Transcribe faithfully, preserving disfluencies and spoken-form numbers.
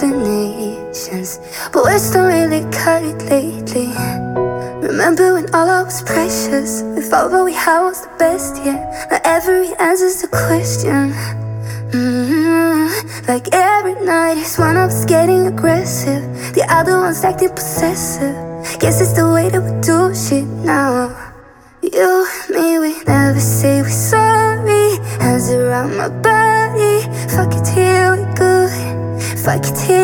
explanations, but words don't really cut it lately. Remember when all I was precious? We thought what we had was the best, yeah. Now every answer's a question. mm-hmm. Like every night is one of us getting aggressive, the other one's acting possessive. Guess it's the way that we do shit now. You, me, we never say we're sorry. Hands around my body, fuck it till we